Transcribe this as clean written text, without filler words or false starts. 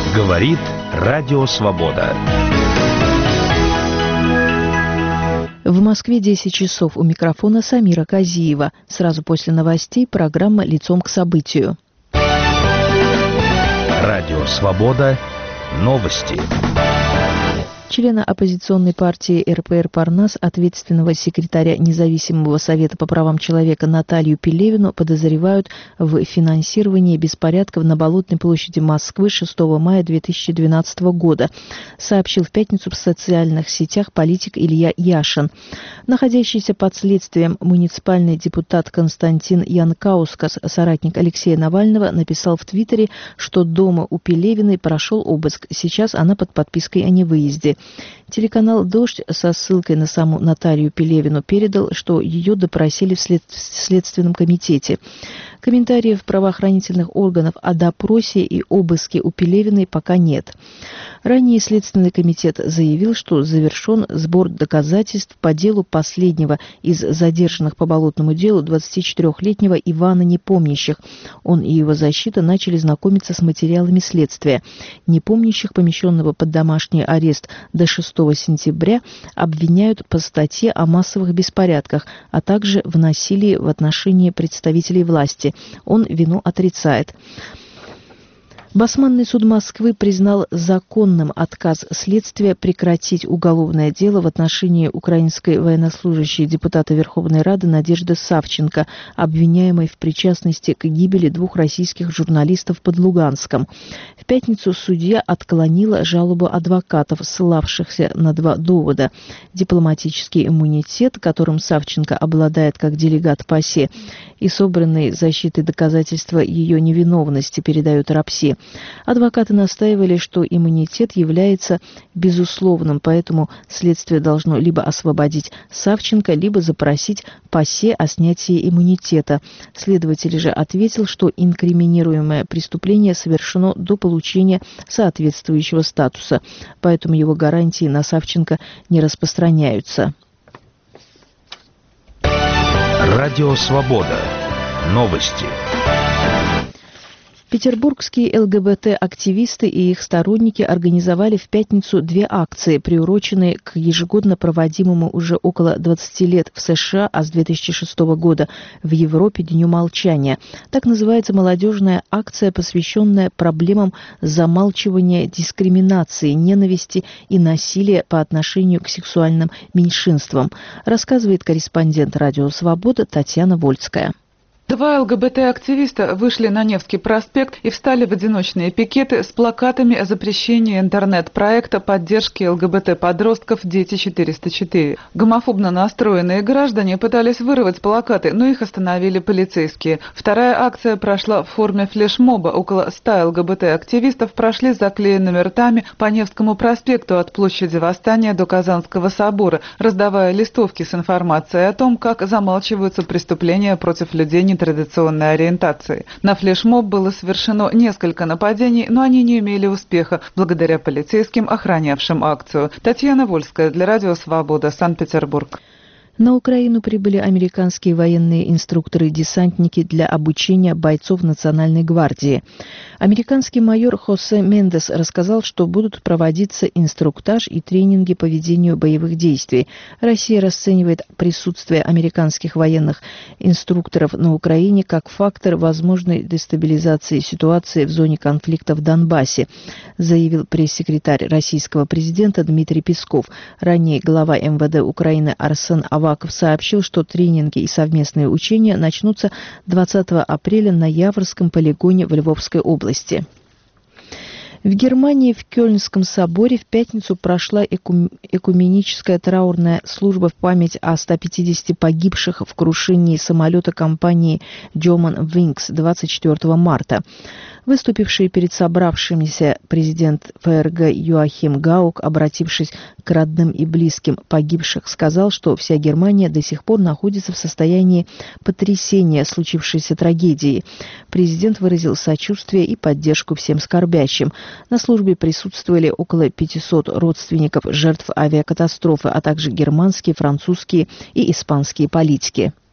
Говорит Радио Свобода. В Москве 10 часов. У микрофона Самира Казиева. Сразу после новостей программа «Лицом к событию». Радио Свобода. Новости. Члена оппозиционной партии РПР «Парнас», ответственного секретаря Независимого совета по правам человека Наталью Пелевину подозревают в финансировании беспорядков на Болотной площади Москвы 6 мая 2012 года, сообщил в пятницу в социальных сетях политик Илья Яшин. Находящийся под следствием муниципальный депутат Константин Янкаускас, соратник Алексея Навального, написал в Твиттере, что дома у Пелевиной прошел обыск. Сейчас она под подпиской о невыезде. Телеканал «Дождь» со ссылкой на саму Наталью Пелевину передал, что ее допросили в Следственном комитете. Комментариев правоохранительных органов о допросе и обыске у Пелевиной пока нет. Ранее Следственный комитет заявил, что завершен сбор доказательств по делу последнего из задержанных по болотному делу 24-летнего Ивана Непомнящих. Он и его защита начали знакомиться с материалами следствия. Непомнящих, помещенного под домашний арест до 6 сентября, обвиняют по статье о массовых беспорядках, а также в насилии в отношении представителей власти. Он вину отрицает. Басманный суд Москвы признал законным отказ следствия прекратить уголовное дело в отношении украинской военнослужащей депутата Верховной Рады Надежды Савченко, обвиняемой в причастности к гибели 2 российских журналистов под Луганском. В пятницу судья отклонила жалобу адвокатов, ссылавшихся на 2 довода. Дипломатический иммунитет, которым Савченко обладает как делегат ПАСЕ, и собранные защитой доказательства ее невиновности, передают РАПСИ. Адвокаты настаивали, что иммунитет является безусловным, поэтому следствие должно либо освободить Савченко, либо запросить ПАСЕ о снятии иммунитета. Следователь же ответил, что инкриминируемое преступление совершено до получения соответствующего статуса, поэтому его гарантии на Савченко не распространяются. Радио Свобода. Новости. Петербургские ЛГБТ-активисты и их сторонники организовали в пятницу 2 акции, приуроченные к ежегодно проводимому уже около 20 лет в США, а с 2006 года в Европе Дню молчания. Так называется молодежная акция, посвященная проблемам замалчивания дискриминации, ненависти и насилия по отношению к сексуальным меньшинствам, рассказывает корреспондент «Радио Свобода» Татьяна Вольская. 2 ЛГБТ-активиста вышли на Невский проспект и встали в одиночные пикеты с плакатами о запрещении интернет-проекта поддержки ЛГБТ-подростков «Дети 404». Гомофобно настроенные граждане пытались вырвать плакаты, но их остановили полицейские. Вторая акция прошла в форме флешмоба. Около 100 ЛГБТ-активистов прошли с заклеенными ртами по Невскому проспекту от площади Восстания до Казанского собора, раздавая листовки с информацией о том, как замалчиваются преступления против людей традиционной ориентации. На флешмоб было совершено несколько нападений, но они не имели успеха благодаря полицейским, охранявшим акцию. Татьяна Вольская для Радио Свобода, Санкт-Петербург. На Украину прибыли американские военные инструкторы-десантники для обучения бойцов Национальной гвардии. Американский майор Хосе Мендес рассказал, что будут проводиться инструктаж и тренинги по ведению боевых действий. Россия расценивает присутствие американских военных инструкторов на Украине как фактор возможной дестабилизации ситуации в зоне конфликта в Донбассе, заявил пресс-секретарь российского президента Дмитрий Песков. Ранее глава МВД Украины Арсен Аваков сообщил, что тренинги и совместные учения начнутся 20 апреля на Яворском полигоне в Львовской области. В Германии в Кёльнском соборе в пятницу прошла экуменическая траурная служба в память о 150 погибших в крушении самолета компании Germanwings 24 марта. Выступивший перед собравшимися президент ФРГ Йоахим Гаук, обратившись к родным и близким погибших, сказал, что вся Германия до сих пор находится в состоянии потрясения случившейся трагедии. Президент выразил сочувствие и поддержку всем скорбящим. На службе присутствовали около 500 родственников жертв авиакатастрофы, а также германские, французские и испанские политики.